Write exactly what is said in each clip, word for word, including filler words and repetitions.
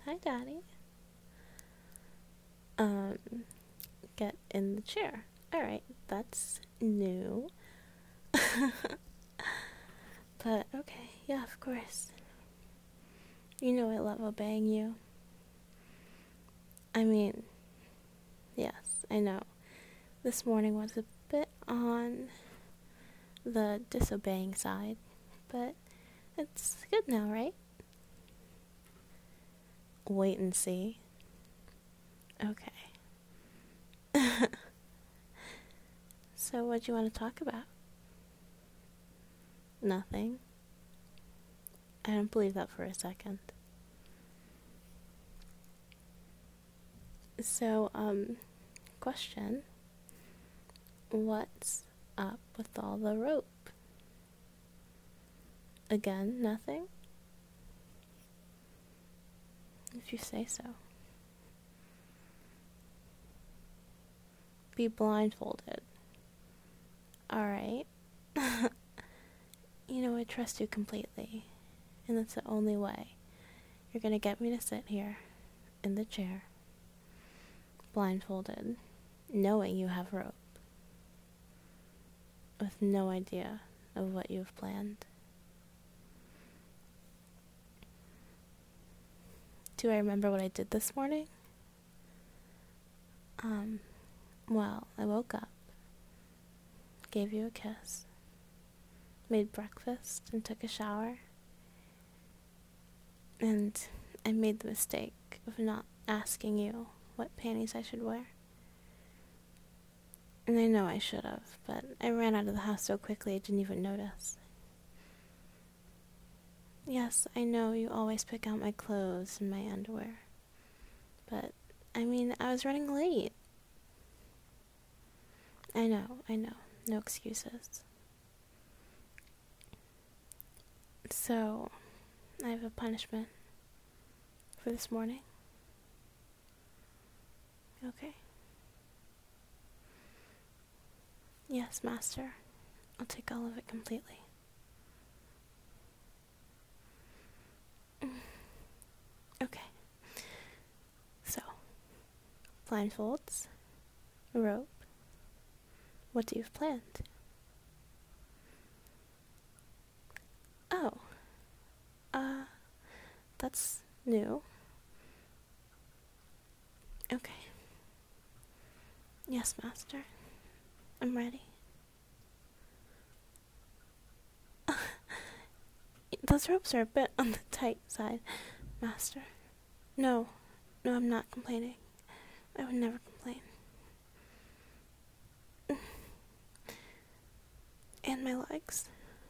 Hi, Daddy. Um, get in the chair. Alright, that's new. But, okay, yeah, of course. You know I love obeying you. I mean, yes, I know. This morning was a bit on the disobeying side, but it's good now, right? Wait and see. Okay. So, what do you want to talk about? Nothing. I don't believe that for a second. So, um, question. What's up with all the rope? Again, nothing? If you say so. Be blindfolded. Alright. You know, I trust you completely. And that's the only way. You're gonna get me to sit here, in the chair, blindfolded, knowing you have rope, with no idea of what you've planned. Do I remember what I did this morning? Um, well, I woke up, gave you a kiss, made breakfast, and took a shower. And I made the mistake of not asking you what panties I should wear. And I know I should have, but I ran out of the house so quickly I didn't even notice. Yes, I know you always pick out my clothes and my underwear. But, I mean, I was running late. I know, I know. No excuses. So, I have a punishment for this morning. Okay. Yes, Master. I'll take all of it completely. Okay. So, blindfolds, a rope. What do you have planned? Oh. Uh, that's new. Okay. Yes, Master. I'm ready. Those ropes are a bit on the tight side, Master. No, no, I'm not complaining. I would never complain. And my legs.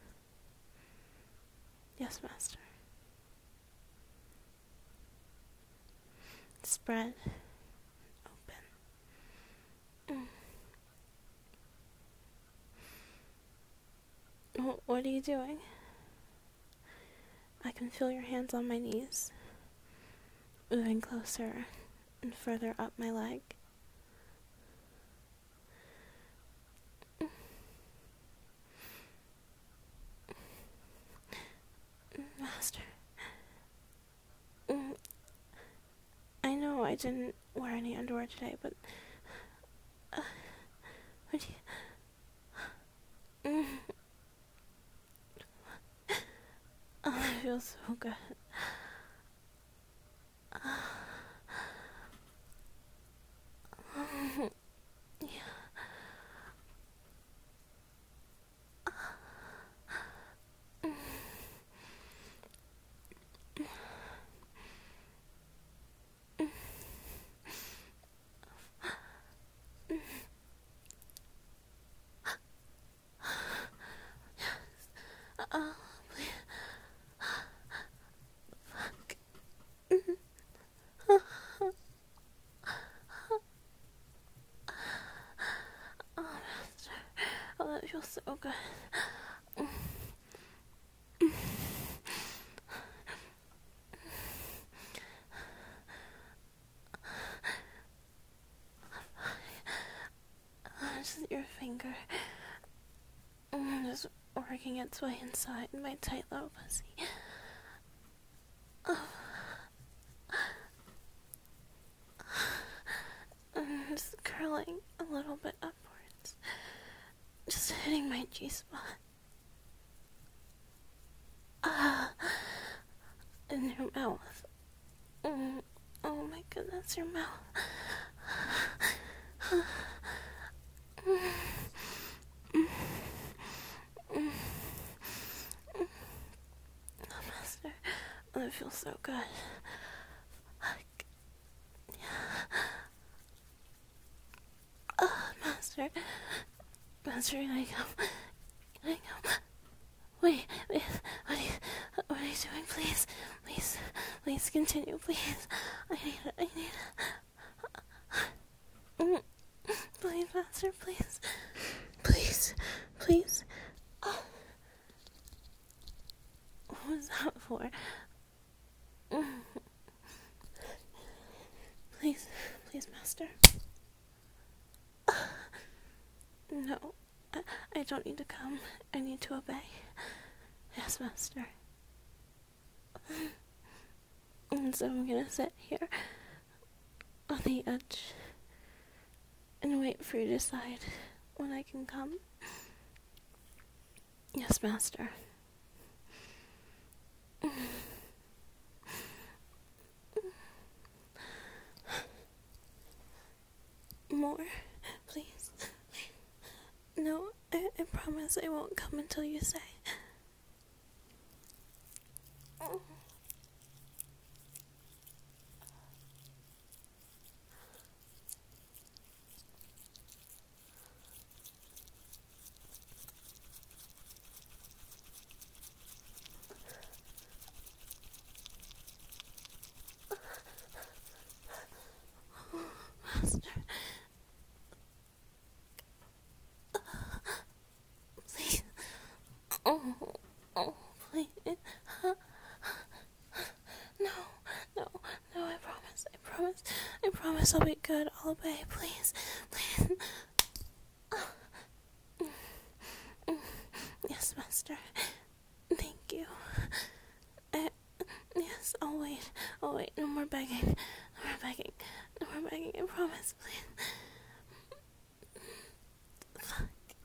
Yes, Master. Spread. Open. Mm. What are you doing? I can feel your hands on my knees, moving closer and further up my leg. Master. I know I didn't wear any underwear today, but uh, would you? Oh, it feels so good. Oh, Master. Oh, that feels so good. Just your finger. Just working its way inside my tight little pussy. Oh. my G-spot. Ah, in your mouth. Mm, oh my goodness, your mouth. Oh, Master, oh, that feels so good. Oh, Master, Master, can I come? Can I come? Wait, wait, what are you, what are you doing? Please, please, please continue, please. I need it, I need it. Please, Master, please. Please, please. Oh. What was that for? Please, please, Master. No, I, I don't need to come. I need to obey. Yes, Master. And so I'm gonna sit here on the edge and wait for you to decide when I can come. Yes, Master. More, please. No, I, I promise I won't come until you say. Master. Please. Oh, oh, please. No, no, no, I promise, I promise, I promise I'll be good, I'll obey, please, please. Yes, Master, thank you. I, yes, I'll wait, I'll wait, no more begging, no more begging, no more begging, I promise, please. Fuck.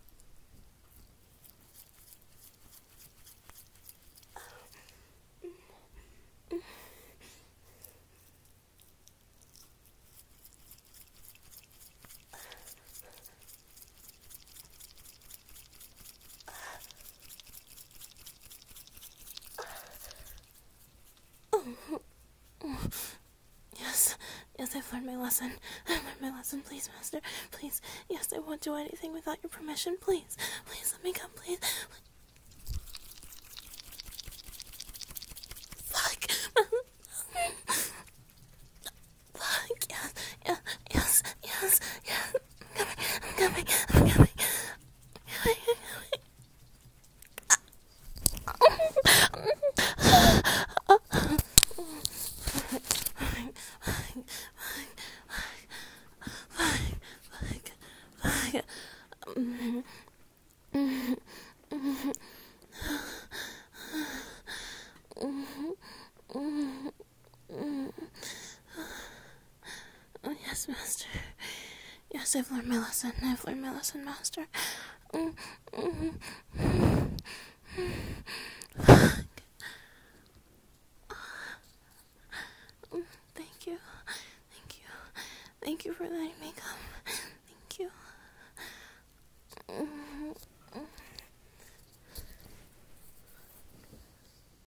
Yes, yes, I've learned my lesson. I've learned my lesson, please, Master. Please, yes, I won't do anything without your permission. Please, please, let me come, please. Fuck. Fuck, yes, yes, yes, yes, yes. I'm coming, I'm coming, I'm coming. Oh, yes, Master. Yes, I've learned my lesson. I've learned my lesson, Master. Fuck. Thank you. Thank you. Thank you for letting me come.